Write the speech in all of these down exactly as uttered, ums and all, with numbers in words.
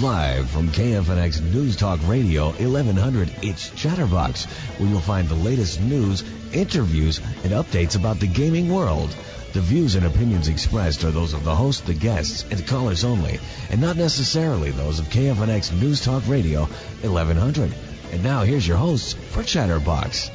Live from K F N X News Talk Radio eleven hundred, it's Chatterbox, where you'll find the latest news, interviews, and updates about the gaming world. The views and opinions expressed are those of the host, the guests, and callers only, and not necessarily those of K F N X News Talk Radio eleven hundred. And now here's your hosts for Chatterbox.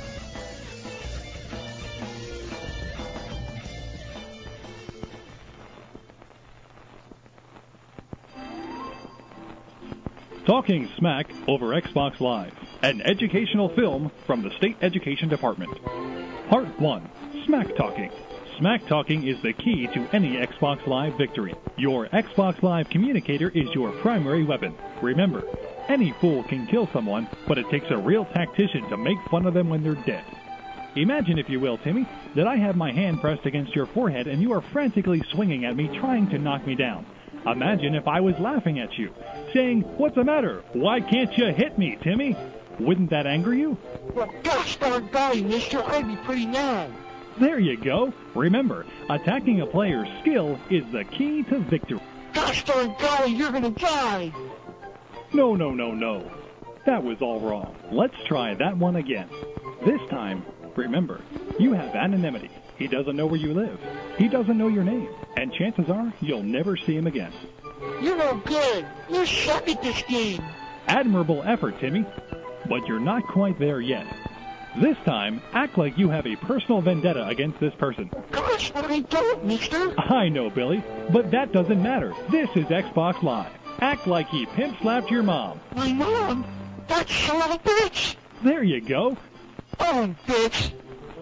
Talking Smack over Xbox Live, an educational film from the State Education Department. Part one, Smack Talking. Smack Talking is the key to any Xbox Live victory. Your Xbox Live communicator is your primary weapon. Remember, any fool can kill someone, but it takes a real tactician to make fun of them when they're dead. Imagine, if you will, Timmy, that I have my hand pressed against your forehead and you are frantically swinging at me, trying to knock me down. Imagine if I was laughing at you, saying, "What's the matter? Why can't you hit me, Timmy?" Wouldn't that anger you? Well, gosh darn golly, mister, I'd be pretty mad. There you go. Remember, attacking a player's skill is the key to victory. Gosh darn golly, you're gonna die. No, no, no, no. That was all wrong. Let's try that one again. This time, remember, you have anonymity. He doesn't know where you live. He doesn't know your name. And chances are, you'll never see him again. You're no good. You suck at this game. Admirable effort, Timmy. But you're not quite there yet. This time, act like you have a personal vendetta against this person. Gosh, but I don't, mister. I know, Billy, but that doesn't matter. This is Xbox Live. Act like he pimp-slapped your mom. My mom? That son of a bitch. There you go. Oh, bitch.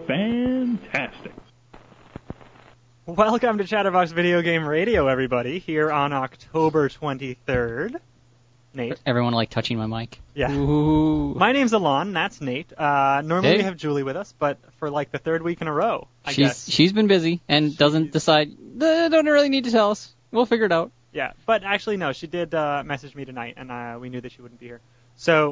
Fantastic. Welcome to Chatterbox Video Game Radio, everybody, here on October twenty-third. Nate. Everyone like touching my mic? Yeah. Ooh. My name's Alon, that's Nate. Uh, normally hey. we have Julie with us, but for like the third week in a row, I she's, guess. She's been busy and she's... doesn't decide, don't really need to tell us. We'll figure it out. Yeah, but actually, no, she did uh, message me tonight, and uh, we knew that she wouldn't be here. So,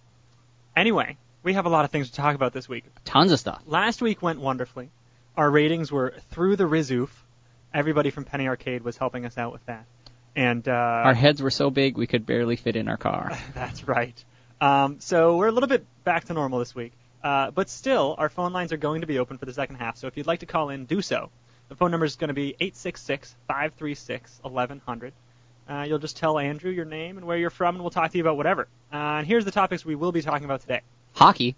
anyway, we have a lot of things to talk about this week. Tons of stuff. Last week went wonderfully. Our ratings were through the Rizoof. Everybody from Penny Arcade was helping us out with that. And uh, our heads were so big we could barely fit in our car. That's right. Um, so we're a little bit back to normal this week. Uh, but still, our phone lines are going to be open for the second half. So if you'd like to call in, do so. The phone number is going to be eight six six, five three six, eleven hundred. Uh, you'll just tell Andrew your name and where you're from, and we'll talk to you about whatever. Uh, and here's the topics we will be talking about today. Hockey.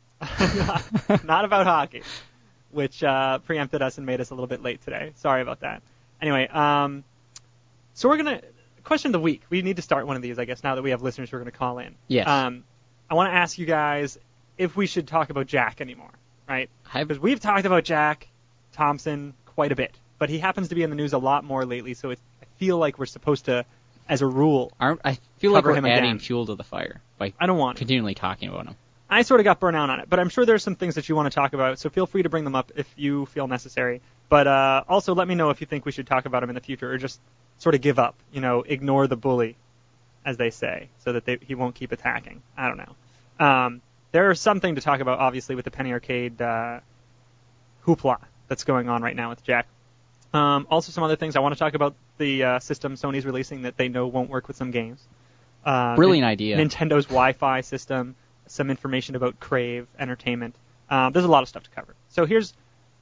not, not about hockey, which uh, preempted us and made us a little bit late today. Sorry about that. Anyway, um, so we're going to... Question of the week. We need to start one of these, I guess, now that we have listeners who are going to call in. Yes. Um, I want to ask you guys if we should talk about Jack anymore, right? Because we've talked about Jack Thompson quite a bit, but he happens to be in the news a lot more lately, so it's, I feel like we're supposed to, as a rule, Aren't, I feel like we're him adding again. fuel to the fire by I don't want continually talking about him. I sort of got burnt out on it, but I'm sure there's some things that you want to talk about, so feel free to bring them up if you feel necessary. But uh, also let me know if you think we should talk about him in the future, or just sort of give up, you know, ignore the bully, as they say, so that they, he won't keep attacking. I don't know. Um, there is something to talk about, obviously, with the Penny Arcade uh, hoopla that's going on right now with Jack. Um, also, some other things. I want to talk about the uh, system Sony's releasing that they know won't work with some games. Uh, Brilliant N- idea. Nintendo's Wi-Fi system, some information about Crave Entertainment. Um, there's a lot of stuff to cover. So here's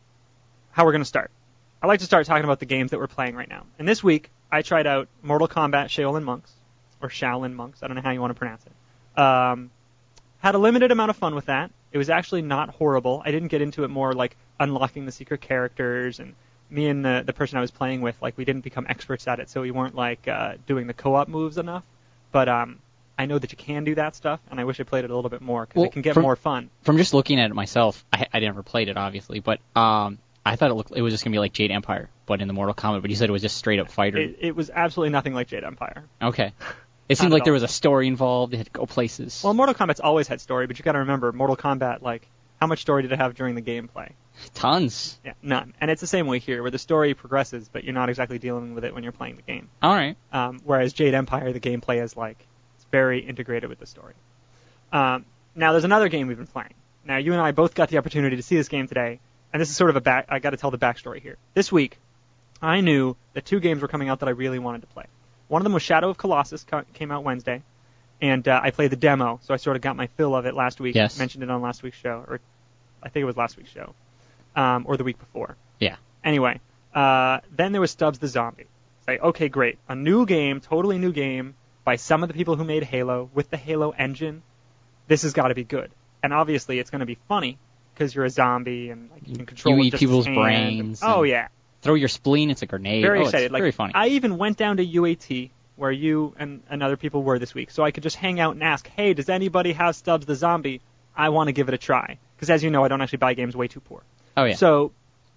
how we're going to start. I like to start talking about the games that we're playing right now. And this week, I tried out Mortal Kombat Shaolin Monks, or Shaolin Monks. I don't know how you want to pronounce it. Um, had a limited amount of fun with that. It was actually not horrible. I didn't get into it more like unlocking the secret characters, and me and the, the person I was playing with, like, we didn't become experts at it, so we weren't like uh, doing the co-op moves enough. But um, I know that you can do that stuff, and I wish I played it a little bit more, because well, it can get from, more fun. From just looking at it myself, I, I never played it, obviously, but um, I thought it looked it was just going to be like Jade Empire, but in the Mortal Kombat, but you said it was just straight-up fighter. It, it was absolutely nothing like Jade Empire. Okay. It seemed like there was a story involved. It had to go places. Well, Mortal Kombat's always had story, but you got to remember, Mortal Kombat, like, how much story did it have during the gameplay? Tons. Yeah, none. And it's the same way here, where the story progresses, but you're not exactly dealing with it when you're playing the game. All right. Um, whereas Jade Empire, the gameplay is like, it's very integrated with the story. Um, now, there's another game we've been playing. Now, you and I both got the opportunity to see this game today, and this is sort of a back, I got to tell the backstory here. This week, I knew that two games were coming out that I really wanted to play. One of them was Shadow of Colossus, co- came out Wednesday, and uh, I played the demo, so I sort of got my fill of it last week. Yes. Mentioned it on last week's show, or I think it was last week's show, um, or the week before. Yeah. Anyway, uh, then there was Stubbs the Zombie. It's like, okay, great. A new game, totally new game, by some of the people who made Halo, with the Halo engine. This has got to be good. And obviously it's going to be funny, because you're a zombie, and like, you can control You with eat just people's his hand. brains. Oh, and yeah. Throw your spleen, it's a grenade. Very oh, excited. It's like, very funny. I even went down to U A T, where you and, and other people were this week, so I could just hang out and ask, hey, does anybody have Stubbs the Zombie? I want to give it a try. Because as you know, I don't actually buy games way too poor. Oh, yeah. So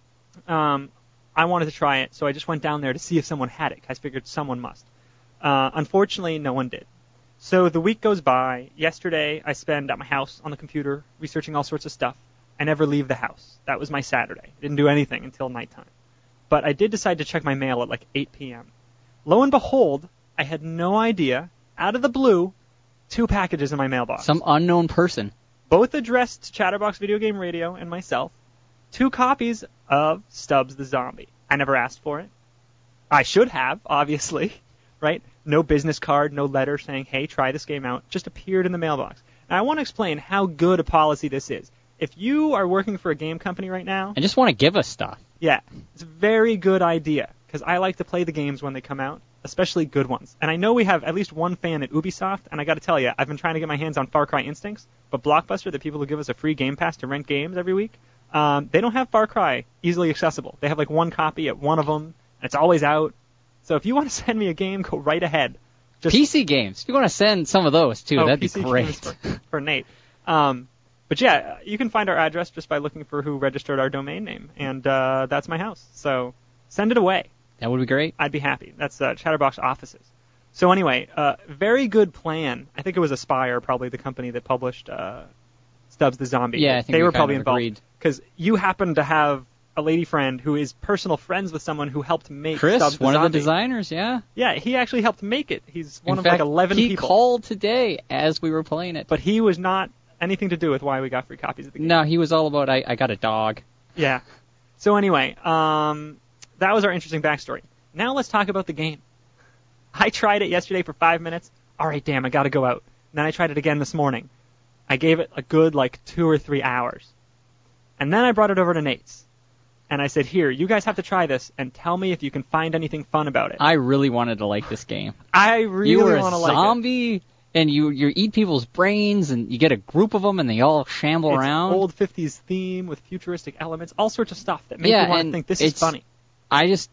um, I wanted to try it, so I just went down there to see if someone had it. I figured someone must. Uh, unfortunately, no one did. So the week goes by. Yesterday, I spend at my house on the computer researching all sorts of stuff. I never leave the house. That was my Saturday. Didn't do anything until nighttime. But I did decide to check my mail at like eight p.m. Lo and behold, I had no idea, out of the blue, two packages in my mailbox. Some unknown person. Both addressed to Chatterbox Video Game Radio and myself. Two copies of Stubbs the Zombie. I never asked for it. I should have, obviously, right? No business card, no letter saying, hey, try this game out. Just appeared in the mailbox. Now, I want to explain how good a policy this is. If you are working for a game company right now, I just want to give us stuff. yeah, it's a very good idea, because I like to play the games when they come out, especially good ones. And I know we have at least one fan at Ubisoft, and I got to tell you, I've been trying to get my hands on Far Cry Instincts, but Blockbuster, the people who give us a free Game Pass to rent games every week, um, they don't have Far Cry easily accessible. They have like one copy at one of them, and it's always out. So if you want to send me a game, go right ahead. Just, P C games. If you want to send some of those, too, oh, that'd P C be great. games for, for Nate. Um, but yeah, you can find our address just by looking for who registered our domain name, and uh, that's my house. So send it away. That would be great. I'd be happy. That's uh, Chatterbox Offices. So anyway, uh, very good plan. I think it was Aspire, probably the company that published uh, Stubbs the Zombie. Yeah, I think they we were kind probably of involved agreed. because you happen to have a lady friend who is personal friends with someone who helped make Chris, Stubbs the one Zombie. of the designers, yeah. Yeah, he actually helped make it. He's one In of fact, like eleven he people. called today as we were playing it. But he was not anything to do with why we got free copies of the game. No, he was all about, I, I got a dog. Yeah. So anyway, um, that was our interesting backstory. Now let's talk about the game. I tried it yesterday for five minutes. All right, damn, I got to go out. And then I tried it again this morning. I gave it a good, like, two or three hours. And then I brought it over to Nate's. And I said, here, you guys have to try this and tell me if you can find anything fun about it. I really wanted to like this game. I really you were want a to like it. zombie, and you you eat people's brains, and you get a group of them, and they all shamble It's around. old fifties theme with futuristic elements, all sorts of stuff that make Yeah, you want to and think this is it's- funny. I just,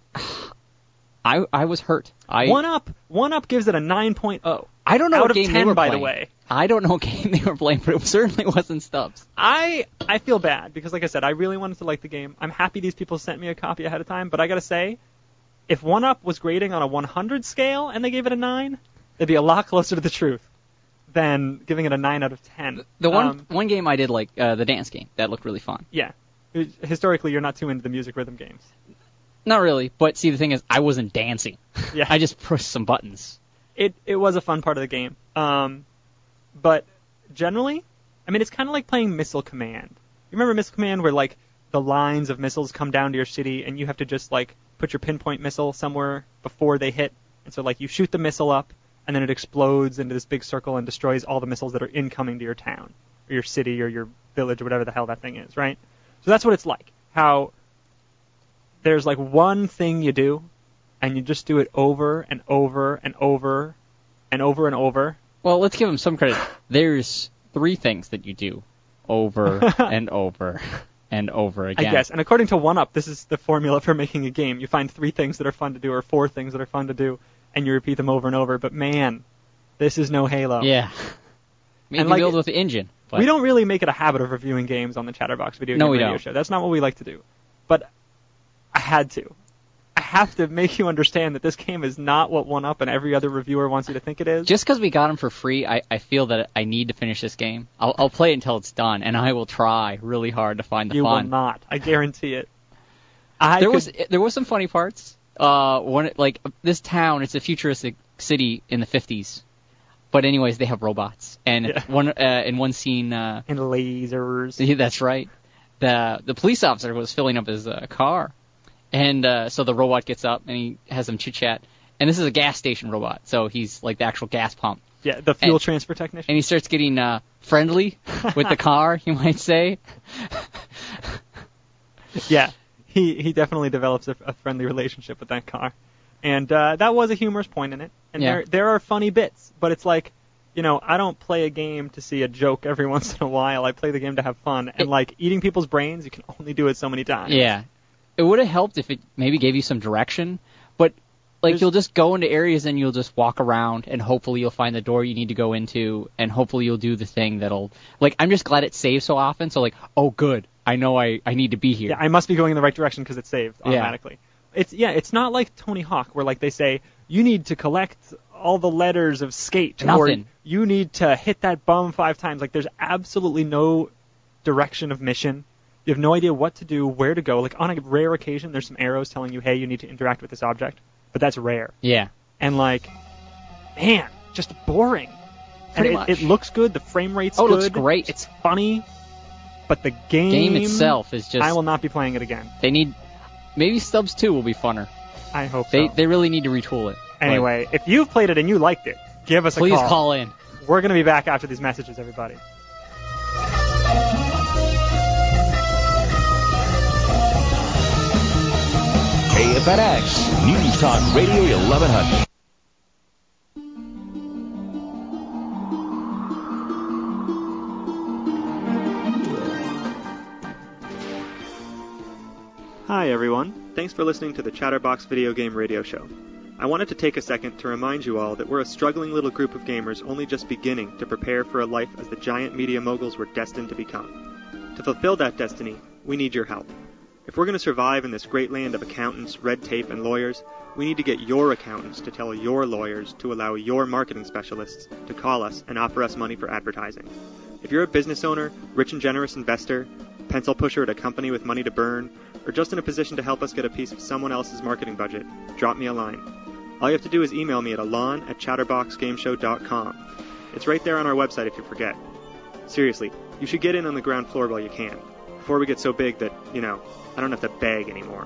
I I was hurt. I One Up, One Up gives it a nine point oh. I don't know out what of game ten, they were by the playing. way. I don't know what game they were playing, but it certainly wasn't Stubbs. I I feel bad because, like I said, I really wanted to like the game. I'm happy these people sent me a copy ahead of time, but I gotta say, if One Up was grading on a one hundred scale and they gave it a nine, it'd be a lot closer to the truth than giving it a nine out of ten. The one Um, one game I did like, uh, the dance game, that looked really fun. yeah. Historically, you're not too into the music rhythm games. Not really, but see, the thing is, I wasn't dancing. Yeah. I just pushed some buttons. It it was a fun part of the game. Um, but generally, I mean, it's kind of like playing Missile Command. You remember Missile Command, where like the lines of missiles come down to your city, and you have to just like put your pinpoint missile somewhere before they hit, and so like you shoot the missile up, and then it explodes into this big circle and destroys all the missiles that are incoming to your town, or your city, or your village, or whatever the hell that thing is, right? So that's what it's like. How there's like one thing you do, and you just do it over and over and over and over and over. Well, let's give them some credit. There's three things that you do over and over and over again. I guess. And according to One Up, this is the formula for making a game. You find three things that are fun to do or four things that are fun to do, and you repeat them over and over. But man, this is no Halo. Yeah. Maybe And, like, build with the engine. But We don't really make it a habit of reviewing games on the Chatterbox Video No, Game we Radio don't. Show. That's not what we like to do. But I had to. I have to make you understand that this game is not what One Up and every other reviewer wants you to think it is. Just because we got them for free, I, I feel that I need to finish this game. I'll, I'll play it until it's done, and I will try really hard to find the you fun. will not. I guarantee it. I there could, was there was some funny parts. Uh, one like this town, it's a futuristic city in the fifties. But anyways, they have robots, and Yeah. one uh, in one scene, uh, and lasers. yeah, that's right. The the police officer was filling up his uh, car, and uh, so the robot gets up and he has some chit chat, and this is a gas station robot, so he's like the actual gas pump. Yeah, the fuel and, transfer technician. And he starts getting uh, friendly with the car, you might say. Yeah, he he definitely develops a, a friendly relationship with that car. And uh, that was a humorous point in it. And yeah. there there are funny bits, but it's like, you know, I don't play a game to see a joke every once in a while. I play the game to have fun. And, it, like, eating people's brains, you can only do it so many times. Yeah. It would have helped if it maybe gave you some direction, but, like, There's, you'll just go into areas and you'll just walk around, and hopefully you'll find the door you need to go into, and hopefully you'll do the thing that'll... Like, I'm just glad it saves so often, so, like, oh, good. I know I, I need to be here. Yeah, I must be going in the right direction because it's saved automatically. Yeah. It's yeah, it's not like Tony Hawk where like they say you need to collect all the letters of skate Nothing. or you need to hit that bum five times. Like there's absolutely no direction of mission. You have no idea what to do, where to go. Like on a rare occasion, there's some arrows telling you, hey, you need to interact with this object, but that's rare. Yeah. And like, man, just boring. Pretty and much. It, it looks good. The frame rate's oh, good. Oh, it looks great. It's funny, but the game, game itself is just. I will not be playing it again. They need. Maybe Stubbs two will be funner. I hope they, so. They really need to retool it. Anyway, if you've played it and you liked it, give us a please call. Please call in. We're going to be back after these messages, everybody. K F N X, News Talk Radio eleven hundred. Hi, everyone. Thanks for listening to the Chatterbox Video Game Radio Show. I wanted to take a second to remind you all that we're a struggling little group of gamers only just beginning to prepare for a life as the giant media moguls we're destined to become. To fulfill that destiny, we need your help. If we're going to survive in this great land of accountants, red tape, and lawyers, we need to get your accountants to tell your lawyers to allow your marketing specialists to call us and offer us money for advertising. If you're a business owner, rich and generous investor, pencil pusher at a company with money to burn, or just in a position to help us get a piece of someone else's marketing budget, drop me a line. All you have to do is email me at alon at chatterbox game show dot com. It's right there on our website if you forget. Seriously, you should get in on the ground floor while you can, before we get so big that, you know, I don't have to beg anymore.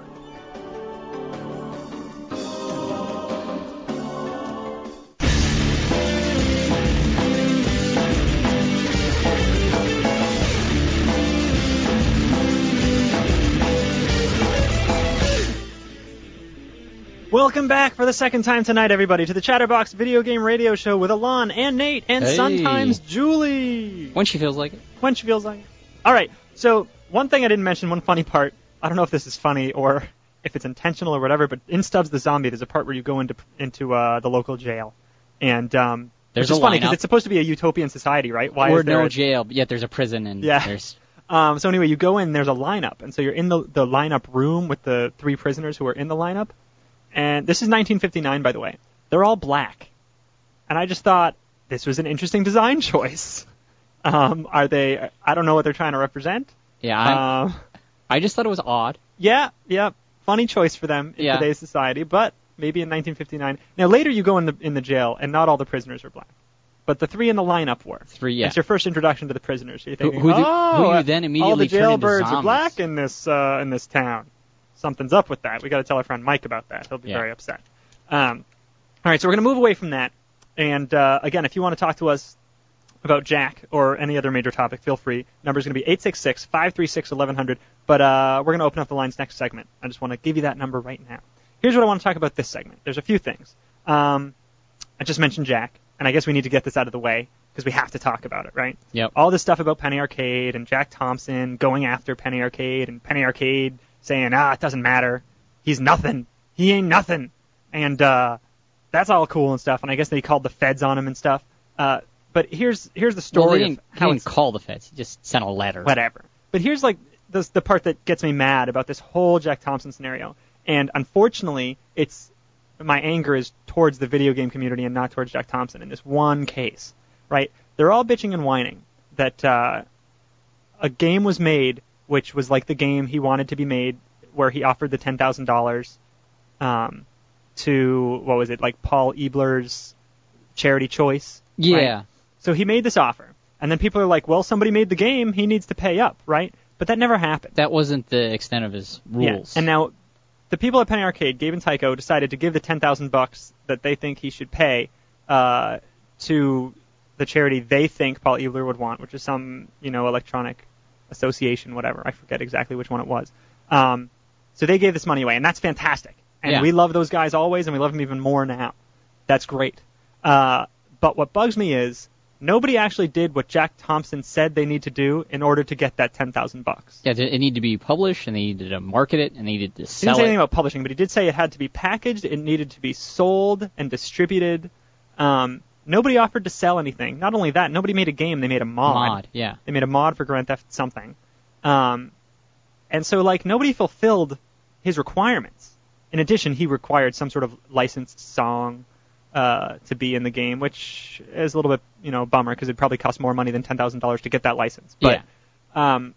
Welcome back for the second time tonight, everybody, to the Chatterbox Video Game Radio Show with Alon and Nate and hey. sometimes Julie. When she feels like it. When she feels like it. All right, so one thing I didn't mention, one funny part, I don't know if this is funny or if it's intentional or whatever, but in Stubbs the Zombie, there's a part where you go into into uh, the local jail. And um, there's which is a funny because lineup. It's supposed to be a utopian society, right? Why or is there no a... jail, but yet there's a prison and yeah. there's... Um, so anyway, you go in, there's a lineup, and so you're in the, the lineup room with the three prisoners who are in the lineup. And this is nineteen fifty-nine, by the way. They're all black. And I just thought, this was an interesting design choice. Um, are they, I don't know what they're trying to represent. Yeah, I, uh, I just thought it was odd. Yeah, yeah, funny choice for them in yeah. today's society, but maybe in nineteen fifty-nine. Now, later you go in the in the jail, and not all the prisoners are black. But the three in the lineup were. Three, yeah. It's your first introduction to the prisoners. So you're thinking, who, who, do, oh, who you then immediately all the turn into jailbirds zombies. are black in this uh, in this town. Something's up with that. We got to tell our friend Mike about that. He'll be yeah. very upset. Um, all right, so we're going to move away from that. And uh, again, if you want to talk to us about Jack or any other major topic, feel free. Number's going to be eight six six, five three six, eleven hundred. But uh, we're going to open up the lines next segment. I just want to give you that number right now. Here's what I want to talk about this segment. There's a few things. Um, I just mentioned Jack, and I guess we need to get this out of the way because we have to talk about it, right? Yep. All this stuff about Penny Arcade and Jack Thompson going after Penny Arcade and Penny Arcade saying, ah, it doesn't matter. He's nothing. He ain't nothing. And uh, that's all cool and stuff. And I guess they called the feds on him and stuff. Uh, but here's here's the story well, they didn't, of how he it's didn't call the feds. He just sent a letter. Whatever. But here's like the the part that gets me mad about this whole Jack Thompson scenario. And unfortunately, it's my anger is towards the video game community and not towards Jack Thompson in this one case, right? They're all bitching and whining that uh, a game was made which was like the game he wanted to be made, where he offered the ten thousand dollars um, to, what was it, like Paul Ebler's Charity Choice? Yeah. Right? So he made this offer, and then people are like, well, somebody made the game, he needs to pay up, right? But that never happened. That wasn't the extent of his rules. Yeah. And now, the people at Penny Arcade, Gabe and Tycho, decided to give the ten thousand bucks that they think he should pay uh, to the charity they think Paul Ebeler would want, which is some, you know, electronic association, whatever. I forget exactly which one it was. Um, so they gave this money away, and that's fantastic. And yeah. we love those guys always, and we love them even more now. That's great. Uh, but what bugs me is nobody actually did what Jack Thompson said they need to do in order to get that ten thousand bucks. Yeah, it needed to be published, and they needed to market it, and they needed to He sell didn't say it. anything about publishing, but he did say it had to be packaged, it needed to be sold and distributed. Um, nobody offered to sell anything. Not only that, nobody made a game, they made a mod. Mod, yeah. They made a mod for Grand Theft something. Um, and so, like, nobody fulfilled his requirements. In addition, he required some sort of licensed song uh, to be in the game, which is a little bit, you know, bummer because it'd probably cost more money than ten thousand dollars to get that license. But yeah. um,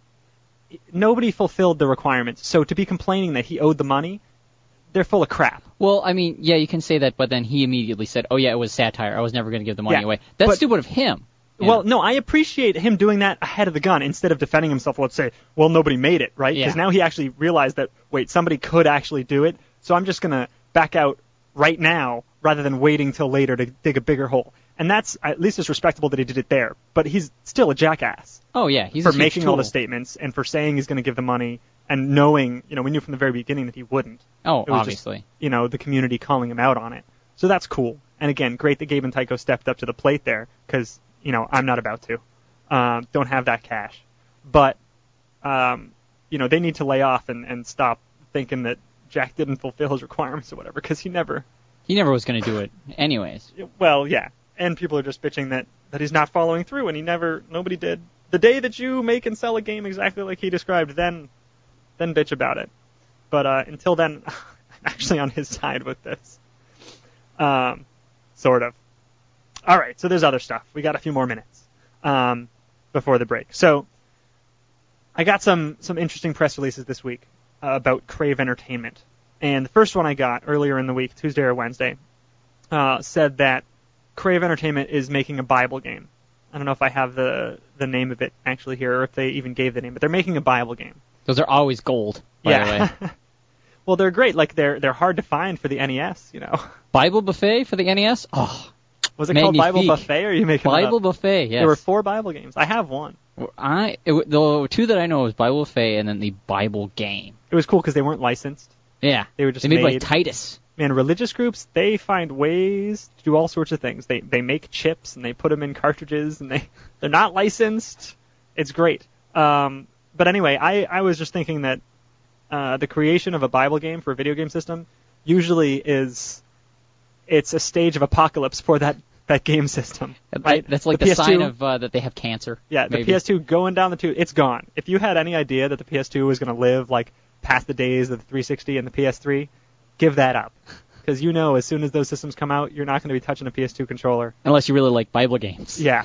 nobody fulfilled the requirements. So to be complaining that he owed the money, they're full of crap. Well, I mean, yeah, you can say that, but then he immediately said, oh, yeah, it was satire. I was never going to give the money Yeah, away. That's but- stupid of him. you Well, know? no, I appreciate him doing that ahead of the gun instead of defending himself. Let's say, well, nobody made it, right? Because Yeah. now he actually realized that, wait, somebody could actually do it, so I'm just going to back out right now rather than waiting till later to dig a bigger hole. And that's at least as respectable that he did it there. But he's still a jackass Oh, yeah, he's for a huge making all the tool. statements and for saying he's going to give the money and knowing, you know, we knew from the very beginning that he wouldn't. Oh, It was obviously. Just, you know, the community calling him out on it. So that's cool. And again, great that Gabe and Tycho stepped up to the plate there because, you know, I'm not about to. Um, don't have that cash. But, um, you know, they need to lay off and, and stop thinking that Jack didn't fulfill his requirements or whatever because he never. He never was going to do it anyways. Well, yeah. And people are just bitching that, that he's not following through and he never, nobody did. The day that you make and sell a game exactly like he described, then, then bitch about it. But, uh, until then, I'm actually on his side with this. Um, sort of. All right, so there's other stuff. We got a few more minutes um, before the break. So I got some some interesting press releases this week uh, about Crave Entertainment. And the first one I got earlier in the week, Tuesday or Wednesday, uh, said that Crave Entertainment is making a Bible game. I don't know if I have the the name of it actually here or if they even gave the name, but they're making a Bible game. Those are always gold, by yeah. the way. Well, they're great. Like they're they're hard to find for the N E S, you know. Bible Buffet for the N E S? Oh, Was it called Bible magnifique. Buffet or are you making it Bible up? Buffet, yes. There were four Bible games. I have one. I it, the two that I know was Bible Buffet and then the Bible Game. It was cool because they weren't licensed. Yeah. They were just They made, made- like Titus. Man, religious groups, they find ways to do all sorts of things. They they make chips and they put them in cartridges and they, they're not licensed. It's great. Um, but anyway, I, I was just thinking that uh, the creation of a Bible game for a video game system usually is it's a stage of apocalypse for that, that game system. Right? That's like the, P S two, sign of uh, that they have cancer. Yeah, the maybe. P S two going down the tube, it's gone. If you had any idea that the P S two was going to live like past the days of the three sixty and the P S three, give that up. Because you know as soon as those systems come out, you're not going to be touching a P S two controller. Unless you really like Bible games. Yeah.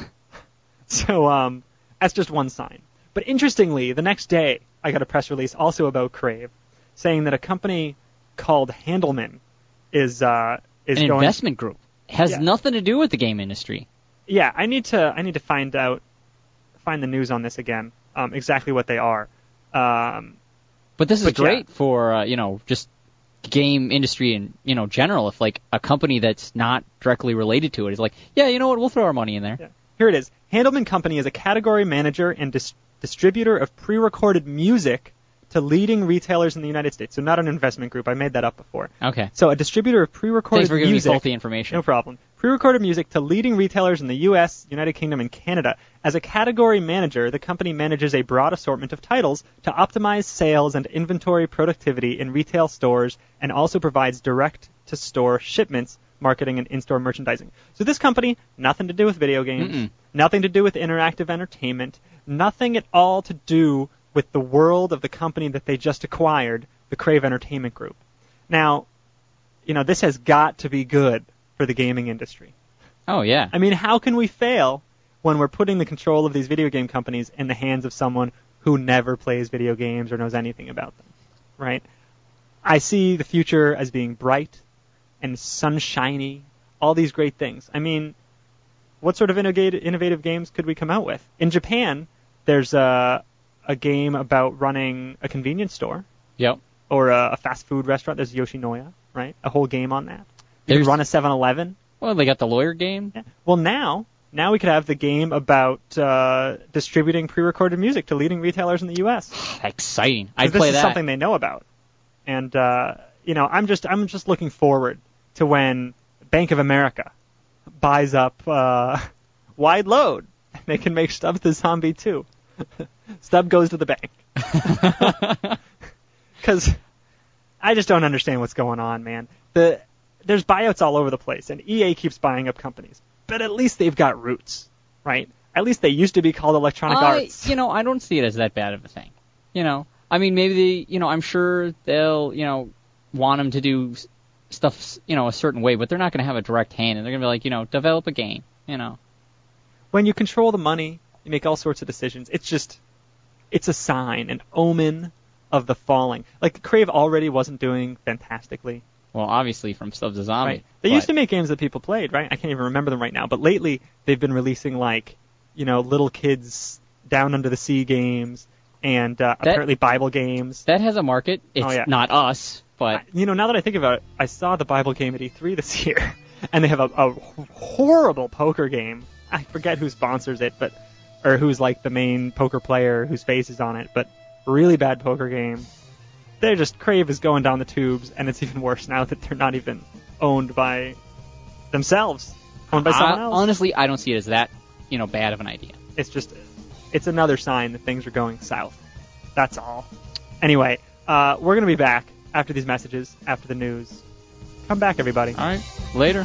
So um, that's just one sign. But interestingly, the next day, I got a press release also about Crave, saying that a company called Handelman is uh, is An going. investment group. It has Yeah. nothing to do with the game industry. Yeah, I need to I need to find out find the news on this again. Um, exactly what they are. Um, But this is But yeah. great for, uh, you know, just game industry in, you know, general. If, like, a company that's not directly related to it is like, yeah, you know what, we'll throw our money in there. Yeah. Here it is. Handelman Company is a category manager and dis- distributor of pre-recorded music to leading retailers in the United States. So not an investment group. I made that up before. Okay. So a distributor of pre-recorded Thanks for giving music. me faulty information. No problem. Pre-recorded music to leading retailers in the U S, United Kingdom, and Canada. As a category manager, the company manages a broad assortment of titles to optimize sales and inventory productivity in retail stores and also provides direct-to-store shipments, marketing, and in-store merchandising. So this company, nothing to do with video games, Mm-mm. nothing to do with interactive entertainment, nothing at all to do with the world of the company that they just acquired, the Crave Entertainment Group. Now, you know, this has got to be good for the gaming industry. Oh, yeah. I mean, how can we fail when we're putting the control of these video game companies in the hands of someone who never plays video games or knows anything about them, right? I see the future as being bright and sunshiny, all these great things. I mean, what sort of innovative, innovative games could we come out with? In Japan, there's a, a game about running a convenience store. Yep. or a, a fast food restaurant. There's Yoshinoya, right? A whole game on that. You There's- could run a seven eleven. Well, they got the lawyer game. Yeah. Well, now, now we could have the game about uh, distributing pre-recorded music to leading retailers in the U S Exciting. 'Cause I'd this play is that. something they know about, and uh, you know, I'm just I'm just looking forward to when Bank of America buys up uh, Wide Load. They can make Stubbs the Zombie too. Stubb goes to the bank. Because I just don't understand what's going on, man. The There's buyouts all over the place, and E A keeps buying up companies. But at least they've got roots, right? At least they used to be called Electronic I, Arts. You know, I don't see it as that bad of a thing. You know, I mean, maybe they, you know, I'm sure they'll, you know, want them to do s- stuff, you know, a certain way, but they're not going to have a direct hand, and they're going to be like, you know, develop a game, you know. When you control the money, you make all sorts of decisions. It's just, it's a sign, an omen of the falling. Like, Crave already wasn't doing fantastically. Well, obviously from Stubbs the Zombie. Right. They but- used to make games that people played, right? I can't even remember them right now. But lately, they've been releasing, like, you know, little kids down under the sea games and uh, That- apparently Bible games. That has a market. It's Oh, yeah. not us, but I- you know, now that I think about it, I saw the Bible game at E three this year, and they have a, a horrible poker game. I forget who sponsors it, but or who's like the main poker player whose face is on it, but really bad poker game. They're just Crave is going down the tubes, and it's even worse now that they're not even owned by themselves, owned by someone I- else. honestly, I don't see it as that, you know, bad of an idea. It's just, it's another sign that things are going south. That's all. Anyway, uh, we're going to be back after these messages, after the news. Come back, everybody. All right, later.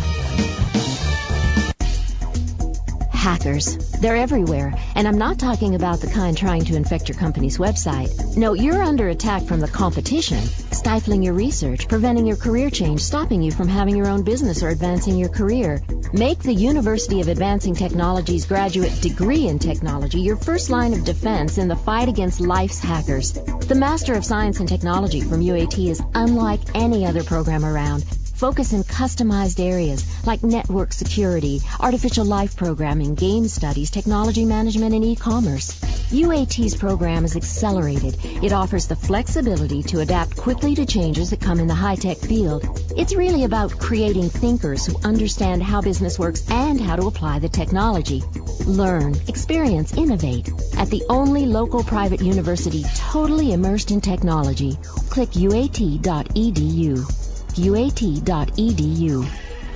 Hackers. They're everywhere, and I'm not talking about the kind trying to infect your company's website. No, you're under attack from the competition, stifling your research, preventing your career change, stopping you from having your own business or advancing your career. Make the University of Advancing Technology's graduate degree in technology your first line of defense in the fight against life's hackers. The Master of Science and Technology from U A T is unlike any other program around. Focus in customized areas like network security, artificial life programming, game studies, technology management, and e-commerce. U A T's program is accelerated. It offers the flexibility to adapt quickly to changes that come in the high-tech field. It's really about creating thinkers who understand how business works and how to apply the technology. Learn, experience, innovate at the only local private university totally immersed in technology. Click U A T dot E D U. U A T dot E D U.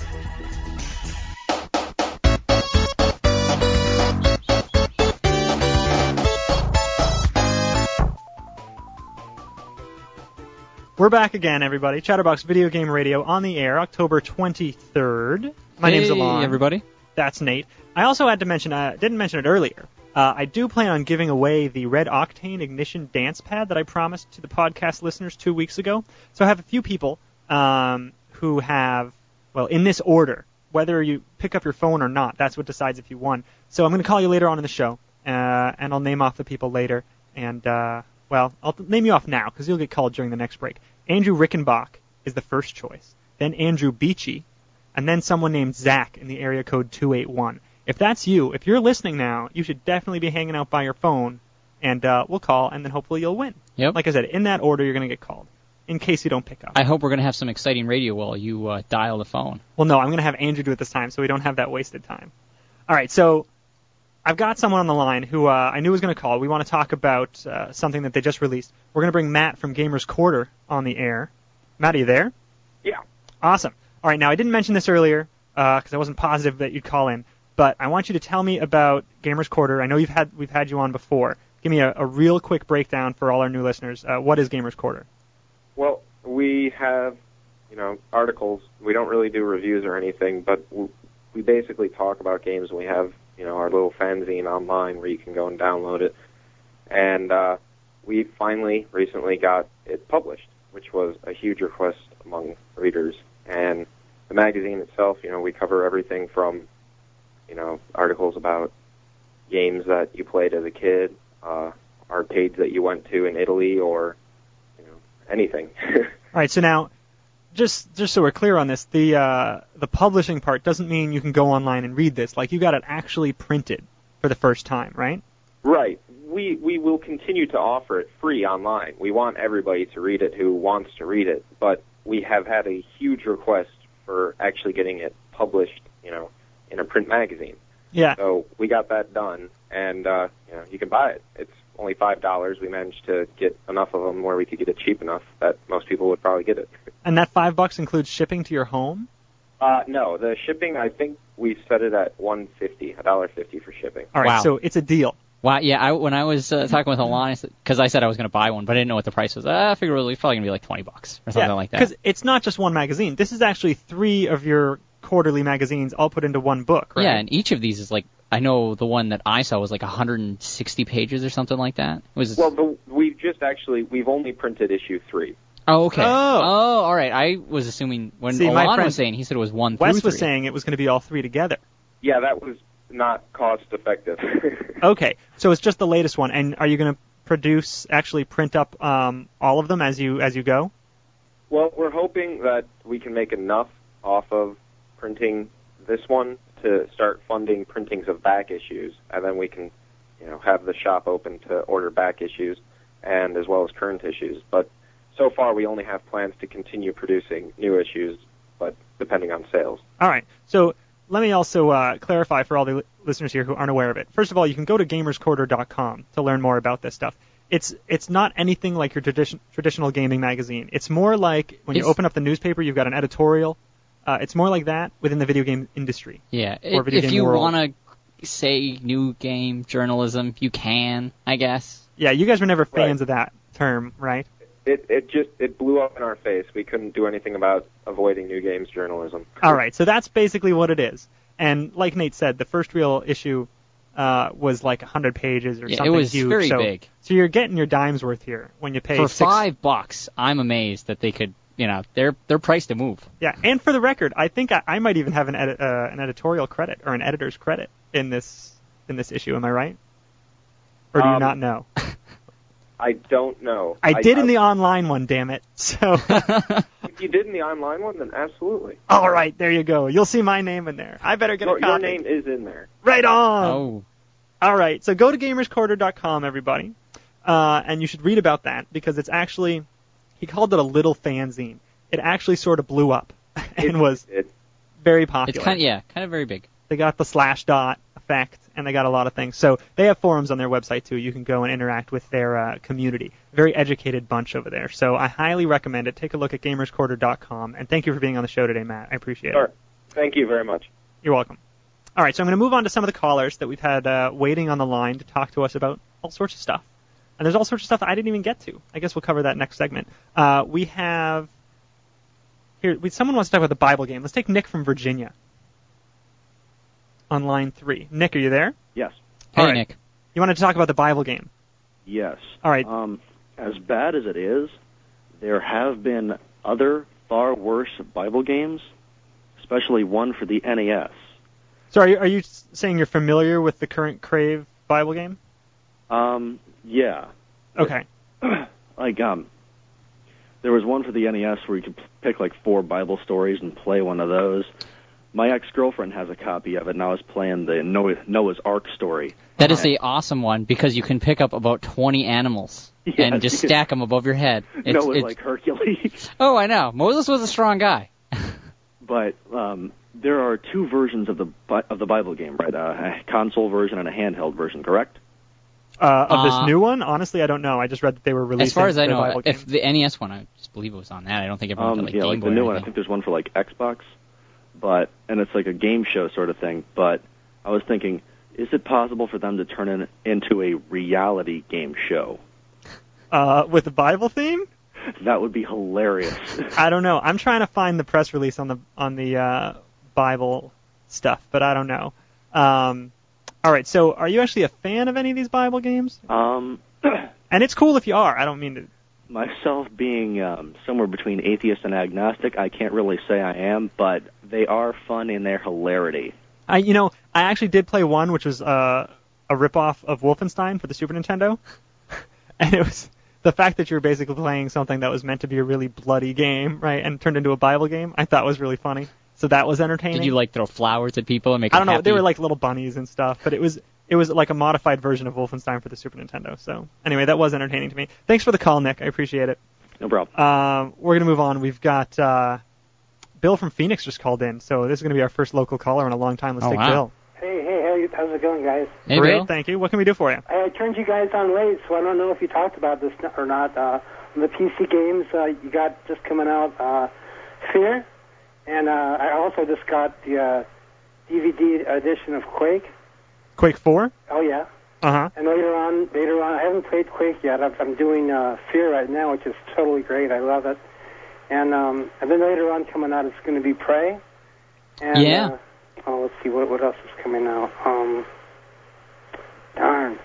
We're back again, everybody. Chatterbox Video Game Radio on the air, October twenty-third. My name's Hey, Alon. everybody. That's Nate. I also had to mention, uh, didn't mention it earlier. Uh, I do plan on giving away the Red Octane Ignition dance pad that I promised to the podcast listeners two weeks ago. So I have a few people um, who have, well, in this order, whether you pick up your phone or not, that's what decides if you won. So I'm going to call you later on in the show, uh, and I'll name off the people later. And, uh, well, I'll name you off now because you'll get called during the next break. Andrew Rickenbach is the first choice. Then Andrew Beachy, and then someone named Zach in the area code two eight one. If that's you, if you're listening now, you should definitely be hanging out by your phone, and uh, we'll call, and then hopefully you'll win. Yep. Like I said, in that order, you're going to get called, in case you don't pick up. I hope we're going to have some exciting radio while you uh, dial the phone. Well, no, I'm going to have Andrew do it this time, so we don't have that wasted time. All right, so I've got someone on the line who uh, I knew was going to call. We want to talk about uh, something that they just released. We're going to bring Matt from Gamers Quarter on the air. Matt, are you there? Yeah. Awesome. All right, now I didn't mention this earlier because I wasn't positive that you'd call in, but I want you to tell me about Gamers Quarter. I know you've had we've had you on before. Give me a, a real quick breakdown for all our new listeners. Uh, what is Gamers Quarter? Well, we have, you know, articles. We don't really do reviews or anything, but we basically talk about games. We have, you know, our little fanzine online where you can go and download it. And uh, we finally recently got it published, which was a huge request among readers. And the magazine itself, you know, we cover everything from, you know, articles about games that you played as a kid, uh, arcades that you went to in Italy, or, you know, anything. All right, so now, just just so we're clear on this, the uh, the publishing part doesn't mean you can go online and read this. Like, you got it actually printed for the first time, right? Right. we we will continue to offer it free online. We want everybody to read it who wants to read it, but we have had a huge request for actually getting it published, you know, in a print magazine. Yeah. So we got that done, and uh, you know, you can buy it. It's only five dollars. We managed to get enough of them where we could get it cheap enough that most people would probably get it. And that five bucks includes shipping to your home? Uh, no, the shipping, I think we set it at one fifty, a dollar fifty for shipping. All right, Wow. so it's a deal. Wow, yeah, I, when I was uh, talking with Alon, because I said I was going to buy one, but I didn't know what the price was. Uh, I figured it was probably going to be like twenty bucks or something yeah, like that. Because it's not just one magazine. This is actually three of your quarterly magazines all put into one book, right? Yeah, and each of these is like, I know the one that I saw was like one hundred sixty pages or something like that. It was Well, the, we've just actually, we've only printed issue three. Oh, okay. Oh. oh, all right. I was assuming when See, my Alon friend was saying, he said it was one Wes through was three. saying it was going to be all three together. Yeah, that was not cost effective. Okay, so it's just the latest one. And are you going to produce, actually print up um, all of them as you as you go? Well, we're hoping that we can make enough off of printing this one to start funding printings of back issues, and then we can, you know, have the shop open to order back issues and as well as current issues. But so far, we only have plans to continue producing new issues, but depending on sales. All right, so let me also uh, clarify for all the li- listeners here who aren't aware of it. First of all, you can go to gamers quarter dot com to learn more about this stuff. It's it's not anything like your tradi- traditional gaming magazine. It's more like when you It's- open up the newspaper, you've got an editorial. Uh, it's more like that within the video game industry. Yeah, Or if, video if game you world. want to say new game journalism, you can, I guess. Yeah, you guys were never Right. fans of that term, right? It it just it blew up in our face. We couldn't do anything about avoiding new games journalism. All right, so that's basically what it is. And like Nate said, the first real issue uh, was like one hundred pages or Yeah, it something was huge. very so, big. So you're getting your dime's worth here when you pay For six. five bucks, I'm amazed that they could, you know, they're they're priced to move. Yeah, and for the record, I think I, I might even have an edit, uh, an editorial credit or an editor's credit in this in this issue. Am I right? Or do you Um, not know? I don't know. I did in the online one, damn it. So, If you did in the online one, then absolutely. all right, there you go. You'll see my name in there. I better get Your, a your copy. name is in there. Right on. Oh, All right, so go to gamers quarter dot com, everybody, uh, and you should read about that because it's actually, he called it a little fanzine. It actually sort of blew up and It- was it, very popular. it's kind of, yeah, kind of very big. They got the slash dot effect, and they got a lot of things. So they have forums on their website, too. You can go and interact with their uh, community. Very educated bunch over there. So I highly recommend it. Take a look at gamers quarter dot com, and thank you for being on the show today, Matt. I appreciate sure. it. Thank you very much. You're welcome. All right, so I'm going to move on to some of the callers that we've had uh, waiting on the line to talk to us about all sorts of stuff. And there's all sorts of stuff that I didn't even get to. I guess we'll cover that next segment. Uh, we have... Here, we, someone wants to talk about the Bible game. Let's take Nick from Virginia on line three. Nick, are you there? Yes. Hey, All right. Nick. You wanted to talk about the Bible game. Yes. All right. Um, as bad as it is, there have been other far worse Bible games, especially one for the N E S. So are you, are you saying you're familiar with the current Crave Bible game? Um, yeah. Okay. Like, um, there was one for the N E S where you could p- pick like four Bible stories and play one of those. My ex-girlfriend has a copy of it, and I was playing the Noah, Noah's Ark story. That is a awesome one because you can pick up about twenty animals Yes, and just you can- stack them above your head. It's, Noah's it's, like Hercules. oh, I know. Moses was a strong guy. But um, there are two versions of the Bi- of the Bible game, right? Uh, a console version and a handheld version, correct? Uh, of Uh, this new one? Honestly, I don't know. I just read that they were releasing As far as I their know, Bible if game. the N E S one, I just believe it was on that. I don't think everyone Um, did like yeah, Game like Boy the new or one. I anything. think there's one for like Xbox, but and it's like a game show sort of thing. But I was thinking, is it possible for them to turn it into a reality game show? Uh, with the Bible theme? That would be hilarious. I don't know. I'm trying to find the press release on the on the uh, Bible stuff, but I don't know. Um, all right, so are you actually a fan of any of these Bible games? um, And it's cool if you are. I don't mean to. myself being um, somewhere between atheist and agnostic, I can't really say I am, but they are fun in their hilarity. I, you know, I actually did play one, which was uh, a ripoff of Wolfenstein for the Super Nintendo, and it was the fact that you're basically playing something that was meant to be a really bloody game, right, and turned into a Bible game. I thought was really funny. So that was entertaining. Did you like throw flowers at people and make I don't them know. happy? They were like little bunnies and stuff, but it was it was like a modified version of Wolfenstein for the Super Nintendo. So anyway, that was entertaining to me. Thanks for the call, Nick. I appreciate it. No problem. Um, we're going to move on. We've got uh, Bill from Phoenix just called in, so this is going to be our first local caller in a long time. Let's Oh, take wow. Bill. Hey, hey, how you- how's it going, guys? Hey, Great, Bill. thank you. What can we do for you? I turned you guys on late, so I don't know if you talked about this or not. Uh, the P C games uh, you got just coming out, uh, Fear, and uh, I also just got the uh, D V D edition of Quake. Quake four? Oh yeah. Uh-huh. And later on, later on, I haven't played Quake yet. I'm, I'm doing uh, Fear right now, which is totally great. I love it. And um, and then later on, coming out, it's going to be Prey. And, Yeah. Uh, oh, let's see what what else is coming out. Um, darn.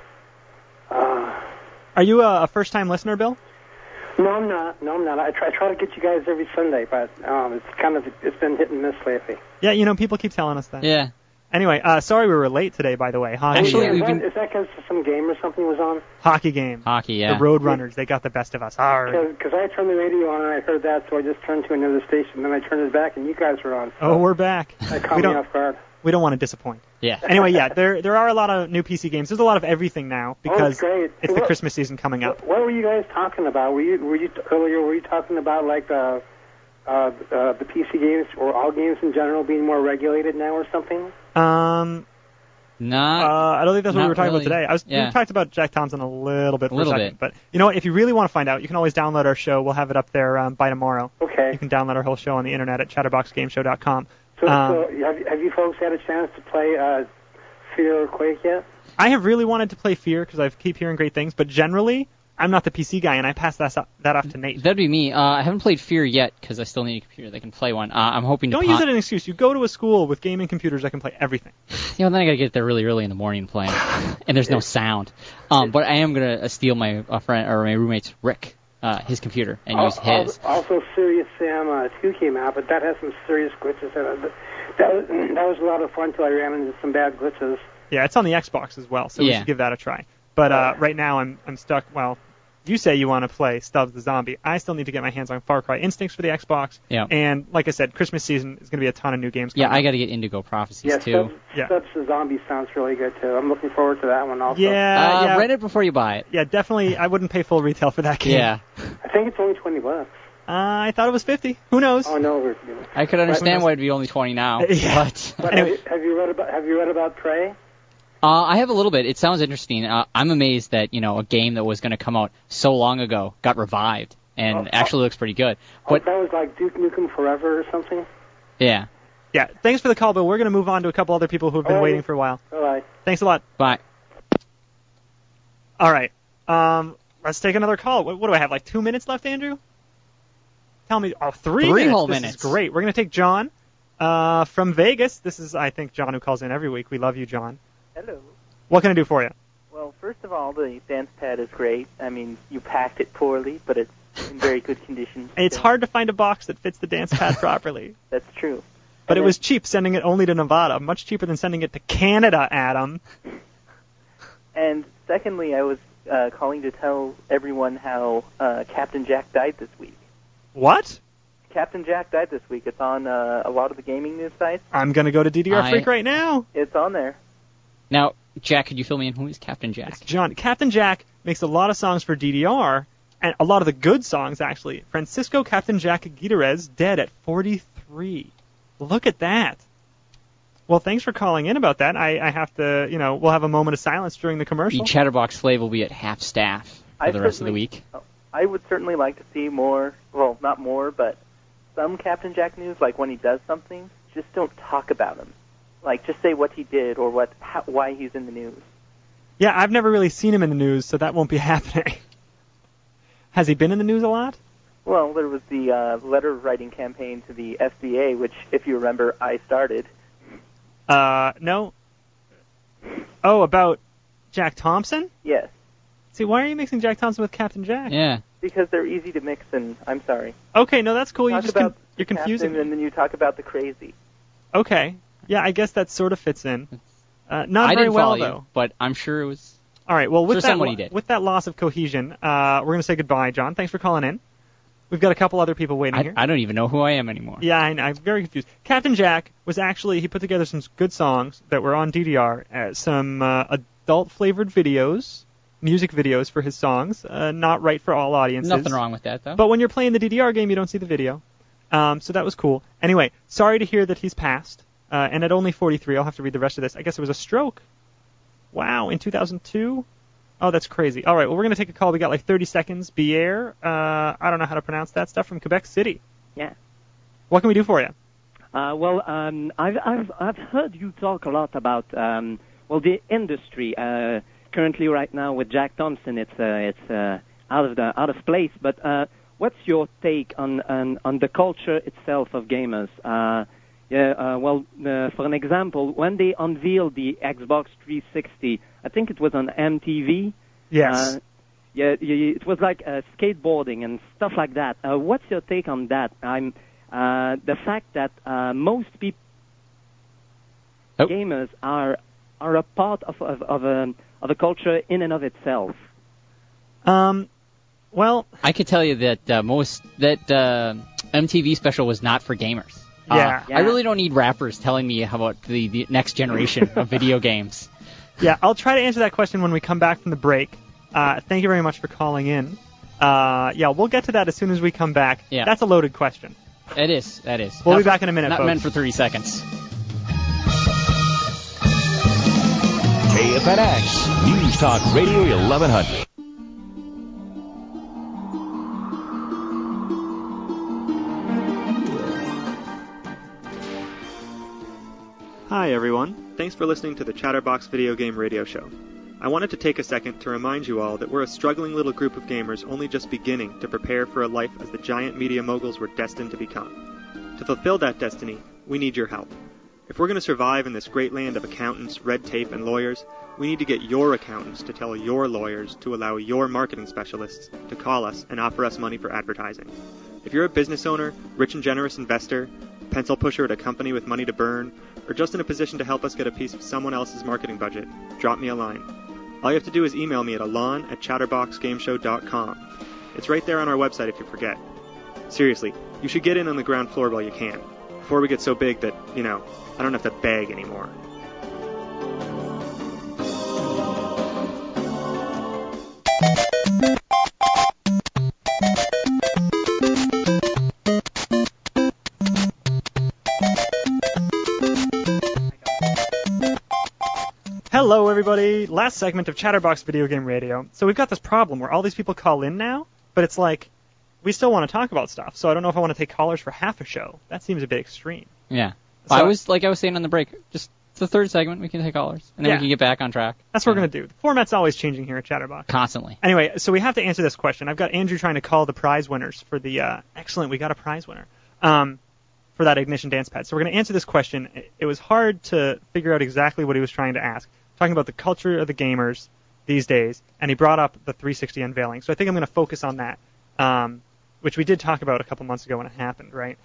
Uh, Are you a, a first-time listener, Bill? no, I'm not. No, I'm not. I try, I try to get you guys every Sunday, but um, it's kind of it's been hit and miss lately. Yeah, you know, people keep telling us that. Yeah. Anyway, uh, sorry we were late today, by the way. Hockey, Actually, is we've that, been- is that because some game or something was on? hockey game. Hockey, yeah. The Roadrunners, they got the best of us. Arr. Because I turned the radio on and I heard that, so I just turned to another station. Then I turned it back, and you guys were on. Oh, we're back. That caught We me don't, off guard. we don't want to disappoint. Yeah. Anyway, yeah, there there are a lot of new P C games. There's a lot of everything now because oh, great. it's the What- Christmas season coming up. What, what were you guys talking about? Were you were you earlier? Were you talking about like the uh, uh, the P C games or all games in general being more regulated now or something? Um, Not. uh, I don't think that's what we not were talking really. about today. I was Yeah. we talked about Jack Thompson a little bit for A little a second, bit. but you know what? If you really want to find out, you can always download our show. We'll have it up there um, by tomorrow. Okay. You can download our whole show on the internet at chatterbox game show dot com. So, Um, so have, have you folks had a chance to play uh, Fear or Quake yet? I have really wanted to play Fear because I keep hearing great things, but generally, I'm not the P C guy, and I pass that, that off to Nate. That'd be me. Uh, I haven't played Fear yet because I still need a computer that can play one. Uh, I'm hoping to. Don't pon- use it as an excuse. You go to a school with gaming computers that can play everything. You know, then I gotta get there really early in the morning playing, and there's no sound. Um, but I am gonna uh, steal my uh, friend or my roommate's Rick, uh, his computer, and use Al- his. Also, Serious Sam uh, two came out, but that has some serious glitches in it. That was, that was a lot of fun until I ran into some bad glitches. Yeah, it's on the Xbox as well, so we Yeah. should give that a try. But uh, right now, I'm I'm stuck. Well, you say you want to play Stubbs the Zombie. I still need to get my hands on Far Cry Instincts for the Xbox. Yeah. And like I said, Christmas season is going to be a ton of new games. Yeah, coming I up. gotta get Indigo Prophecies Yeah, too. Stubbs, Yeah. Stubbs the Zombie sounds really good, too. I'm looking forward to that one also. Yeah, Uh, yeah, rent it before you buy it. yeah, definitely. I wouldn't pay full retail for that game. Yeah. I think it's only twenty bucks. Uh, I thought it was fifty. Who knows? Oh, no. We're, I could understand Right. why it'd be only twenty now. Yeah. But But Anyway. have, you, have you read about Have you read about Prey? uh, I have a little bit. It sounds interesting. Uh, I'm amazed that you know a game that was going to come out so long ago got revived and Oh, actually looks pretty good. Oh, But that was like Duke Nukem Forever or something? yeah. Yeah, thanks for the call, Bill. We're going to move on to a couple other people who have been Alrighty. waiting for a while. All right. Thanks a lot. Bye. All right. Um, let's take another call. What, what do I have, like two minutes left, Andrew? Tell me. Oh, three, Three minutes. whole this minutes. is great. We're going to take John uh, from Vegas. This is, I think, John who calls in every week. We love you, John. Hello. What can I do for you? Well, first of all, the dance pad is great. I mean, you packed it poorly, but it's in very good condition. It's still. hard to find a box that fits the dance pad properly. That's true. But And it then- was cheap sending it only to Nevada. Much cheaper than sending it to Canada, Adam. And secondly, I was uh, calling to tell everyone how uh, Captain Jack died this week. What? Captain Jack died this week. It's on uh, a lot of the gaming news sites. I'm going to go to D D R I- Freak right now. It's on there. Now, Jack, could you fill me in? Who is Captain Jack? John, Captain Jack makes a lot of songs for D D R, and a lot of the good songs, actually. Francisco Captain Jack Gutierrez, dead at forty-three. Look at that. Well, thanks for calling in about that. I, I have to, you know, we'll have a moment of silence during the The commercial. Chatterbox slave will be at half staff for I the rest of the certainly- week. I would certainly like to see more, well, not more, but some Captain Jack news, like when he does something, just don't talk about him. Like, just say what he did or what, how, why he's in the news. Yeah, I've never really seen him in the news, so that won't be happening. Has he been in the news a lot? Well, there was the uh, letter writing campaign to the S B A, which, if you remember, I started. Uh, no. Oh, about Jack Thompson? Yes, See, why are you mixing Jack Thompson with Captain Jack? Yeah. because they're easy to mix, and I'm sorry. Okay, no, that's cool. You Talk just about con- you're confusing Captain, and me. then you talk about the crazy. Okay. Yeah, I guess that sort of fits in. Uh, not I very didn't well, follow though. you, but I'm sure it was. All right. Well, with Sure that somebody lo- did. with that loss of cohesion, uh, we're gonna say goodbye, John. Thanks for calling in. We've got a couple other people waiting I, here. I don't even know who I am anymore. Yeah, I, I'm very confused. Captain Jack was actually he put together some good songs that were on D D R, uh, some uh, adult-flavored videos, music videos for his songs. Uh, not right for all audiences. Nothing wrong with that, though. But when you're playing the D D R game, you don't see the video. Um, so that was cool. Anyway, sorry to hear that he's passed. Uh, and at only forty-three, I'll have to read the rest of this. I guess it was a stroke. Wow, in two thousand two? Oh, that's crazy. All right, well, we're going to take a call. We got like thirty seconds. Bière, uh, I don't know how to pronounce that stuff, from Quebec City. Yeah. What can we do for you? Uh, well, um, I've, I've, I've heard you talk a lot about, um, well, the industry. Uh, currently, right now, with Jack Thompson, it's, uh, it's uh, out of the out of place. But uh, what's your take on, on, on the culture itself of gamers? Uh, Yeah, uh, well, uh, for an example, when they unveiled the Xbox three sixty, I think it was on M T V. Yes. Uh, yeah, it was like uh, skateboarding and stuff like that. Uh, what's your take on that? I'm uh, the fact that uh, most people, oh. gamers, are are a part of of of a of a culture in and of itself. Um, well, I could tell you that uh, most that uh, M T V special was not for gamers. Yeah. Uh, yeah. I really don't need rappers telling me about the, the next generation of video games. Yeah, I'll try to answer that question when we come back from the break. Uh, thank you very much for calling in. Uh, yeah, we'll get to that as soon as we come back. Yeah. That's a loaded question. It is, that is. We'll not be for, back in a minute, Not folks. meant for thirty seconds. K F N X, News Talk Radio eleven hundred. Hi, everyone. Thanks for listening to the Chatterbox Video Game Radio Show. I wanted to take a second to remind you all that we're a struggling little group of gamers only just beginning to prepare for a life as the giant media moguls we're destined to become. To fulfill that destiny, we need your help. If we're going to survive in this great land of accountants, red tape, and lawyers, we need to get your accountants to tell your lawyers to allow your marketing specialists to call us and offer us money for advertising. If you're a business owner, rich and generous investor, pencil pusher at a company with money to burn, or just in a position to help us get a piece of someone else's marketing budget, drop me a line. All you have to do is email me at alon at chatterbox game show dot com. It's right there on our website if you forget. Seriously, you should get in on the ground floor while you can, before we get so big that, you know, I don't have to beg anymore. Hello, everybody. Last segment of Chatterbox Video Game Radio. So we've got this problem where all these people call in now, but it's like, we still want to talk about stuff. So I don't know if I want to take callers for half a show. That seems a bit extreme. Yeah. So, I was, like I was saying on the break, just the third segment, we can take callers, and then Yeah. we can get back on track. That's what we're going to do. The format's always changing here at Chatterbox. Constantly. Anyway, so we have to answer this question. I've got Andrew trying to call the prize winners for the, uh, excellent, we got a prize winner, um, for that Ignition dance pad. So we're going to answer this question. It, it was hard to figure out exactly what he was trying to ask. Talking about the culture of the gamers these days, and he brought up the three sixty unveiling. So I think I'm going to focus on that, um, which we did talk about a couple months ago when it happened, right?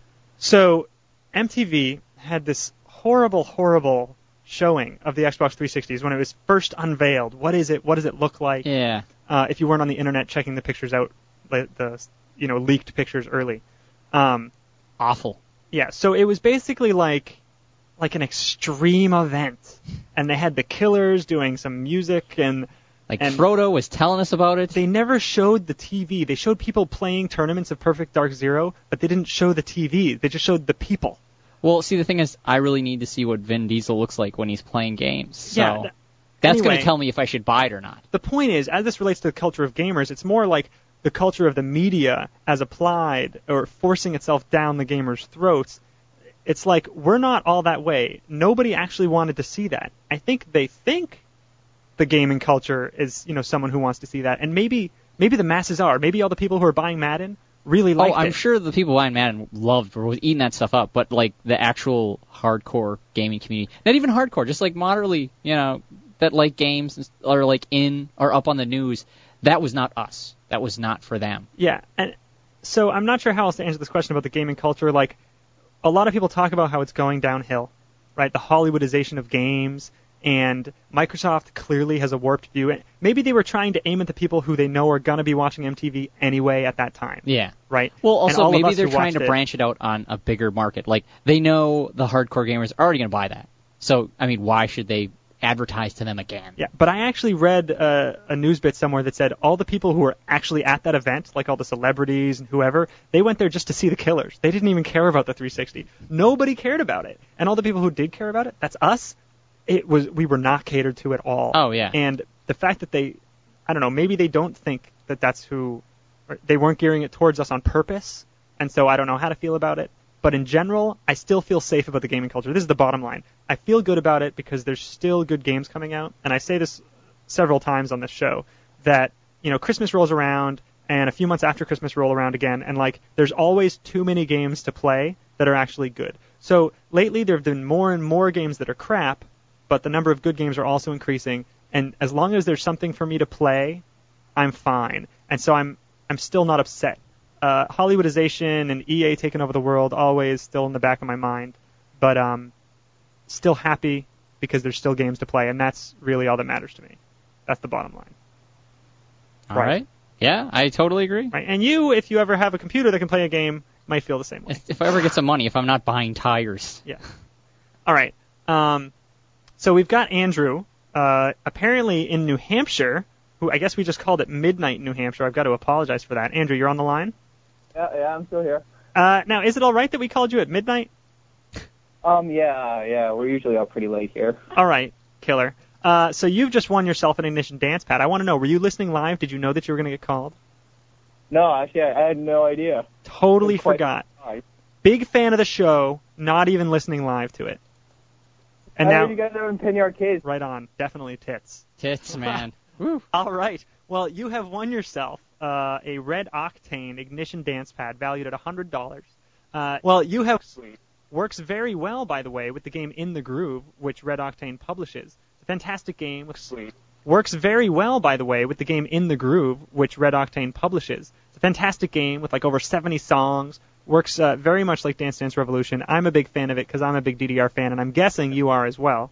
So M T V had this horrible, horrible showing of the Xbox three sixties when it was first unveiled. What is it? What does it look like? Yeah. Uh, if you weren't on the internet checking the pictures out, the, the you know leaked pictures early. Um, Awful. Yeah. So it was basically like like an extreme event, and they had the Killers doing some music and. Like and Frodo was telling us about it. They never showed the T V. They showed people playing tournaments of Perfect Dark Zero, but they didn't show the T V. They just showed the people. Well, see, the thing is, I really need to see what Vin Diesel looks like when he's playing games. So Yeah, th- that's anyway, going to tell me if I should buy it or not. The point is, as this relates to the culture of gamers, it's more like the culture of the media as applied or forcing itself down the gamers' throats. It's like, we're not all that way. Nobody actually wanted to see that. I think they think the gaming culture is, you know, someone who wants to see that. And maybe maybe the masses are. Maybe all the people who are buying Madden really like it. Oh, I'm sure the people buying Madden loved or was eating that stuff up, but like the actual hardcore gaming community, not even hardcore, just like moderately, you know, that like games or like in or up on the news, that was not us. That was not for them. Yeah, and so I'm not sure how else to answer this question about the gaming culture. Like, a lot of people talk about how it's going downhill, right? The Hollywoodization of games. And Microsoft clearly has a warped view. Maybe they were trying to aim at the people who they know are going to be watching M T V anyway at that time. Yeah. Right? Well, And also, all of maybe us they're who trying to watched it- branch it out on a bigger market. Like, they know the hardcore gamers are already going to buy that. So, I mean, why should they advertise to them again. Yeah, but I actually read uh, a news bit somewhere that said all the people who were actually at that event, like all the celebrities and whoever, they went there just to see the killers. They didn't even care about the three sixty. Nobody cared about it. And all the people who did care about it, that's us, it was we were not catered to at all. Oh, yeah. And the fact that they, I don't know, maybe they don't think that that's who, or they weren't gearing it towards us on purpose, and so I don't know how to feel about it. But in general, I still feel safe about the gaming culture. This is the bottom line. I feel good about it because there's still good games coming out. And I say this several times on this show, that, you know, Christmas rolls around, and a few months after Christmas roll around again, and, like, there's always too many games to play that are actually good. So lately there have been more and more games that are crap, but the number of good games are also increasing. And as long as there's something for me to play, I'm fine. And so I'm I'm still not upset. Uh, Hollywoodization and E A taking over the world, always still in the back of my mind. But um, still happy because there's still games to play, and that's really all that matters to me. That's the bottom line. All right. right. Yeah, I totally agree. Right. And you, if you ever have a computer that can play a game, might feel the same way. If I ever get some money, if I'm not buying tires. Yeah. All right. Um, so we've got Andrew, uh, apparently in New Hampshire, who I guess we just called it midnight New Hampshire. I've got to apologize for that. Andrew, you're on the line? Yeah, yeah, I'm still here. Uh, now, is it all right that we called you at midnight? Um, yeah, yeah, we're usually up pretty late here. All right, killer. Uh, so you've just won yourself an Ignition Dance Pad. I want to know, were you listening live? Did you know that you were going to get called? No, actually, I had no idea. Totally forgot. Nice. Big fan of the show, not even listening live to it. And How now, did you guys ever in Penny Arcade? Right on, definitely tits. Tits, man. Woo. All right. Well, you have won yourself uh, a Red Octane Ignition Dance Pad valued at one hundred dollars. Uh, well, you have Sweet. Works very well, by the way, with the game In the Groove, which Red Octane publishes. It's a fantastic game. Sweet. Works very well, by the way, with the game In the Groove, which Red Octane publishes. It's a fantastic game with like over seventy songs. Works uh, very much like Dance Dance Revolution. I'm a big fan of it because I'm a big D D R fan, and I'm guessing you are as well.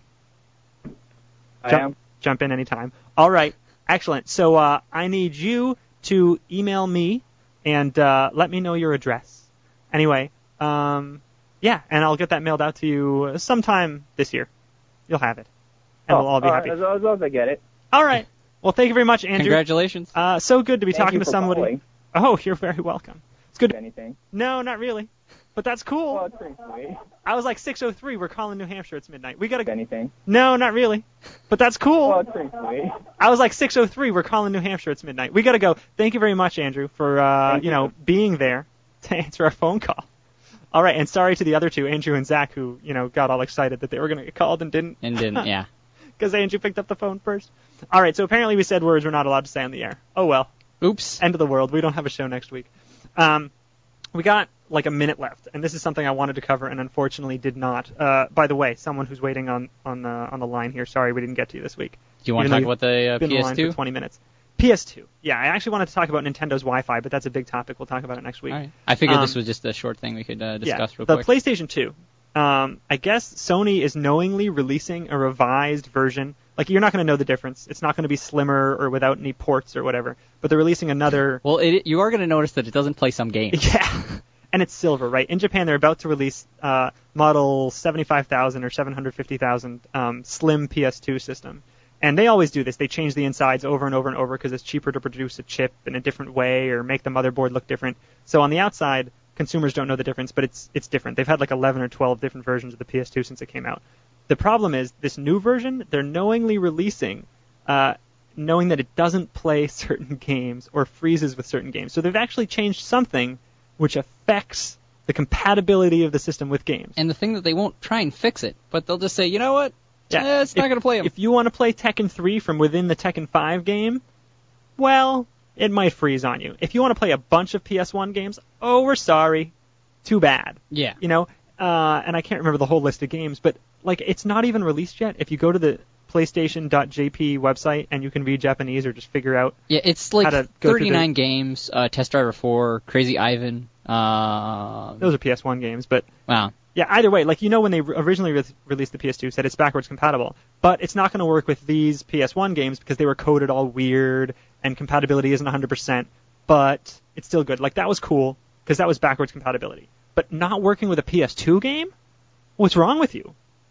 I jump, am. Jump in anytime. All right. Excellent. So uh, I need you to email me and uh, let me know your address. Anyway, um, yeah, and I'll get that mailed out to you sometime this year. You'll have it. And oh, we'll all be all happy. Right, as, as long as I get it. All right. Well, thank you very much, Andrew. Congratulations. Uh, so good to be Thank talking you to for somebody. calling. Oh, you're very welcome. It's good. Anything? No, not really. But that's cool. Well, it's pretty sweet. I was like six oh three. We're calling New Hampshire. It's midnight. We gotta. Anything? No, not really. But that's cool. Well, it's pretty sweet. I was like six oh three. We're calling New Hampshire. It's midnight. We gotta go. Thank you very much, Andrew, for uh, you, you know being there to answer our phone call. All right, and sorry to the other two, Andrew and Zach, who you know got all excited that they were gonna get called and didn't. And didn't, yeah. Because Andrew picked up the phone first. All right, so apparently we said words we're not allowed to say on the air. Oh well. Oops. End of the world. We don't have a show next week. Um, we got like a minute left, and this is something I wanted to cover and unfortunately did not. Uh, by the way, someone who's waiting on on the on the line here. Sorry, we didn't get to you this week. Do you want Even to talk about the uh, been P S two? On the line for twenty minutes. P S two. Yeah, I actually wanted to talk about Nintendo's Wi-Fi, but that's a big topic. We'll talk about it next week. All right. I figured um, this was just a short thing we could uh, discuss yeah, real the quick. The PlayStation two. Um, I guess Sony is knowingly releasing a revised version. Like, you're not going to know the difference. It's not going to be slimmer or without any ports or whatever. But they're releasing another... Well, it, you are going to notice that it doesn't play some games. Yeah. And it's silver, right? In Japan, they're about to release uh, model seventy-five thousand or seven hundred fifty thousand um, slim P S two system. And they always do this. They change the insides over and over and over because it's cheaper to produce a chip in a different way or make the motherboard look different. So on the outside, consumers don't know the difference, but it's it's different. They've had like eleven or twelve different versions of the P S two since it came out. The problem is, this new version, they're knowingly releasing, uh, knowing that it doesn't play certain games or freezes with certain games. So they've actually changed something which affects the compatibility of the system with games. And the thing that they won't try and fix it, but they'll just say, you know what? Yeah. Eh, it's not going to play them. If you want to play Tekken three from within the Tekken five game, well, it might freeze on you. If you want to play a bunch of P S one games, oh, we're sorry. Too bad. Yeah. You know, uh, and I can't remember the whole list of games, but like it's not even released yet. If you go to the PlayStation dot J P website and you can read Japanese or just figure out yeah, it's like how to go thirty-nine the... games, uh, Test Driver four, Crazy Ivan. Uh, Those are P S one games, but wow. Yeah, either way, like you know when they originally re- released the P S two, said it's backwards compatible, but it's not going to work with these P S one games because they were coded all weird and compatibility isn't one hundred percent, but it's still good. Like that was cool because that was backwards compatibility. But not working with a P S two game? What's wrong with you?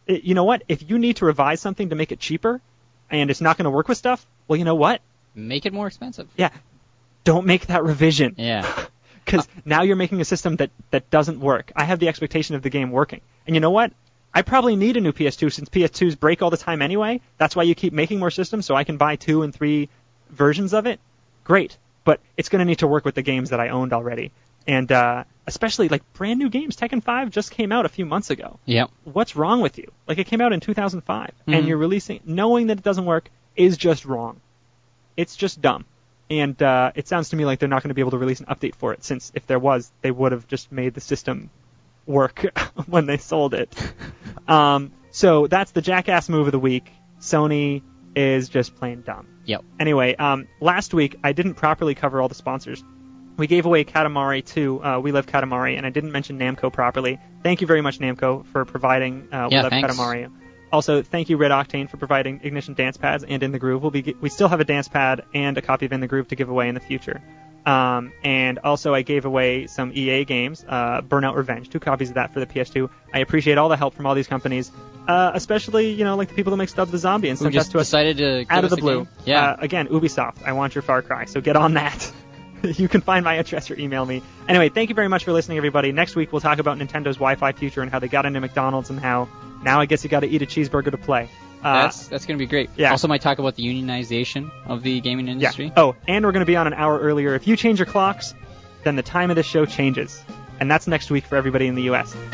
It, you know what? If you need to revise something to make it cheaper, and it's not going to work with stuff, well, you know what? Make it more expensive. Yeah. Don't make that revision. Yeah. Because uh, now you're making a system that, that doesn't work. I have the expectation of the game working. And you know what? I probably need a new P S two since P S twos break all the time anyway. That's why you keep making more systems so I can buy two and three versions of it. Great. But it's going to need to work with the games that I owned already. And uh, especially, like, brand new games. Tekken five just came out a few months ago. Yep. What's wrong with you? Like, it came out in two thousand five, mm-hmm. and you're releasing, knowing that it doesn't work is just wrong. It's just dumb. And uh, it sounds to me like they're not going to be able to release an update for it, since if there was, they would have just made the system work when they sold it. um, so that's the jackass move of the week. Sony is just plain dumb. Yep. Anyway, um, last week I didn't properly cover all the sponsors. We gave away Katamari to uh, We Love Katamari, and I didn't mention Namco properly. Thank you very much, Namco, for providing uh, We yeah, Love thanks. Katamari. Also, thank you, Red Octane, for providing Ignition dance pads and In the Groove. We'll be we still have a dance pad and a copy of In the Groove to give away in the future. Um, and also, I gave away some E A games, uh, Burnout Revenge, two copies of that for the P S two. I appreciate all the help from all these companies, uh, especially you know like the people that make Stub the Zombie and Who sent just that to us decided to out of the give us a blue. game. Yeah. Uh, again, Ubisoft, I want your Far Cry, so get on that. You can find my address or email me. Anyway, thank you very much for listening, everybody. Next week, we'll talk about Nintendo's Wi-Fi future and how they got into McDonald's and how now I guess you got to eat a cheeseburger to play. Uh, that's that's going to be great. Yeah. Also, might talk about the unionization of the gaming industry. Yeah. Oh, and we're going to be on an hour earlier. If you change your clocks, then the time of this show changes. And that's next week for everybody in the U S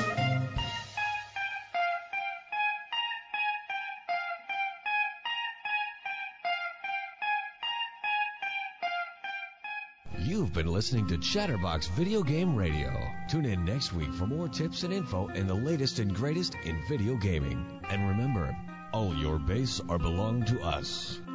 You've been listening to Chatterbox Video Game Radio. Tune in next week for more tips and info and the latest and greatest in video gaming. And remember, all your base are belong to us.